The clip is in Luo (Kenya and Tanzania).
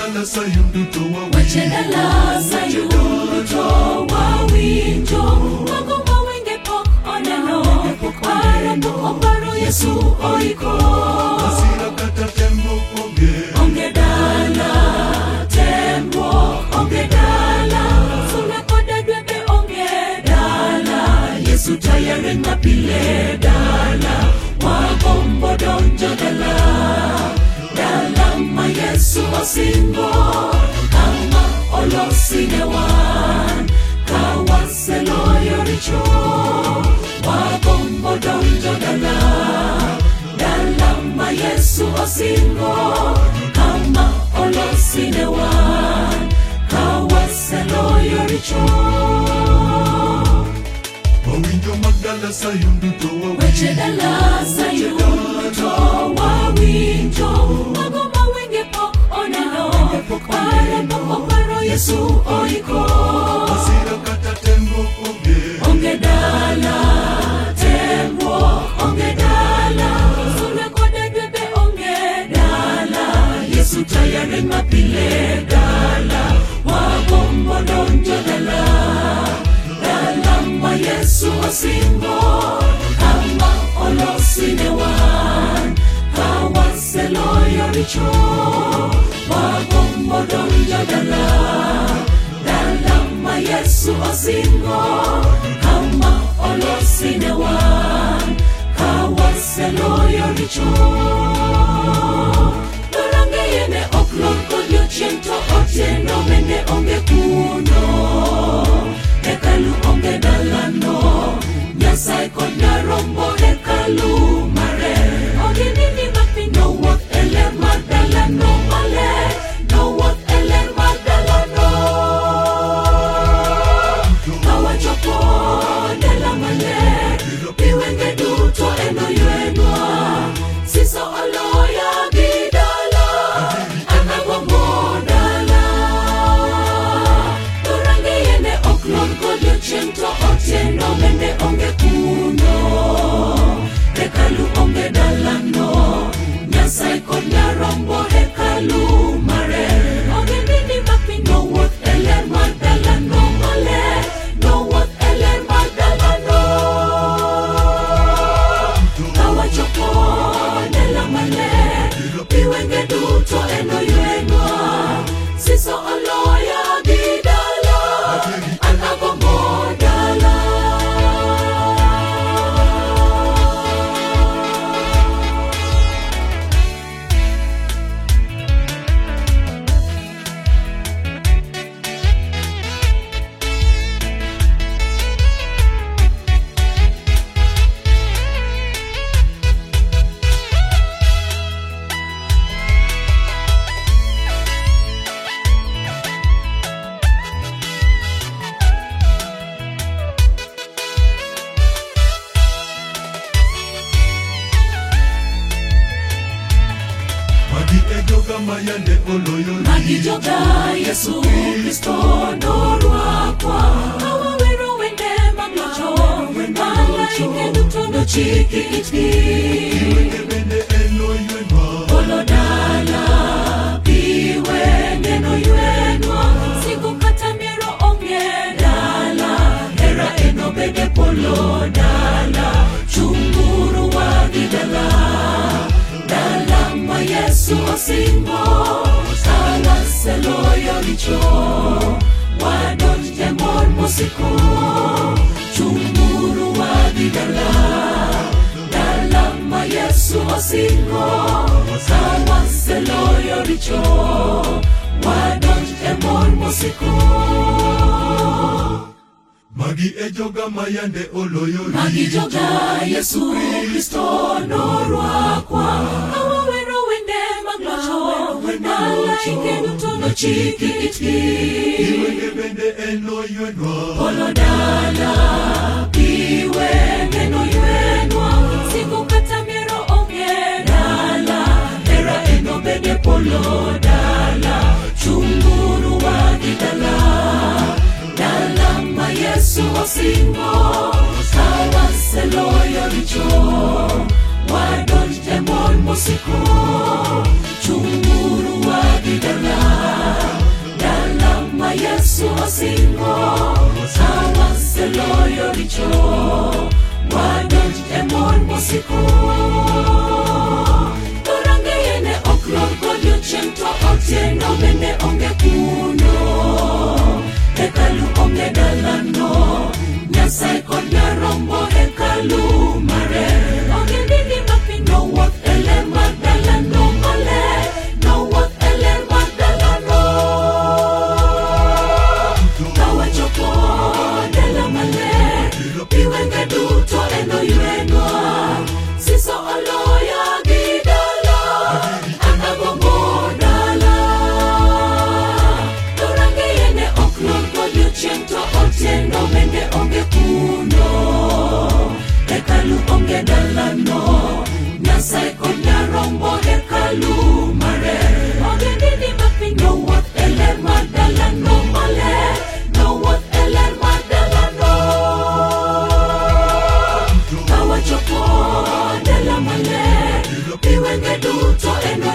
magdala sayundu to weche dala sayundu to wawinjo mago mawenge pok oneno paro Yesu oiko asira kata tembo onge dala tembo onge dala suna koda dwebe onge dala Yesu tayari mapile dala wagombo donjo dala ma Yesu osingo kama olosinewan kawaseloyo richo wagombo donjo dala ma Yesu osingo kama olosinewan kawaseloyo richo wawinjo magdala sayundu to weche dala sayundu to wawinjo mago mawenge pok oneno paro Yesu oiko asira kata tembo onge dala tembo onge dala suna koda dwebe onge dala Yesu tayari mapile dala wagombo donjo dala ma Yesu osingo kama olosinewan kawaseloyo richo wagombo donjo dala ma Yesu osingo kama olosinewan kawaseloyo richo Dorange yene oklon kodyo chiento otieno mende onge kuno hekalu onge dalano Nyasai kod narombo hekalu mare onge nini mapi no walk eler magdalano male no walk eler magdalano kawachopo dala male piwenge duto eno yuenwa siso oloya gidala anagombo dala Dorange yene oklon kodyo chiento otieno mende onge kuno hekalu onge dalano Nyasai kod narombo hekalu mare onge nini mapi no wuoth eler magdalano male no wuoth eler magdalano kawachopo dala male piwenge duto eno yuenwa siso oloya gidala anagombo dala mayande oloyo magijoga Yesu Kristo norwakwa awawero wende maglocho malaike duto nochiki itgi wende bende enoywenwa olodala piwende noywenwa siku kata miero onge dala hera eno bende polo dala chunguru wagidala ma Yesu osingo kawaseloyo richo wadonj temor mosiko chunguru wagidala ma Yesu osingo kawaseloyo richo wadonj temor mosiko magi ejoga mayande oloyo magi joga Yesu Kristo norwakwa awawero wende maglocho malaike duto nochiki itgi wende bende enoywenwa olodala piwende noywenwa siku kata miero onge dala hera eno bende polo dala chunguru wagidala ma Yesu osingo kawaseloyo richo wadonj temor mosiko chunguru wagidala wasingo awaseloyo richo wadonj emon mosiko torangeyene oklor godiochieng' to otieno bende onge kuno hekalu onge dalano Nyasaye kod nyarombo hekalu mare onge nini mapiny nowuoth e ler mar dalano maler nowuoth e ler mar dalano kawachopo dala maler iwenge duto enoywenwa siso oloya gi dala anagombo dala torangeyene oklor godiochieng' to otieno bende onge kuno hekalu onge dalano Nyasaye kod nyarombo hekalu mare onge nini mapiny nowuoth e ler mar dalano maler nowuoth e ler mar dalano kawachopo dala maler iwenge duto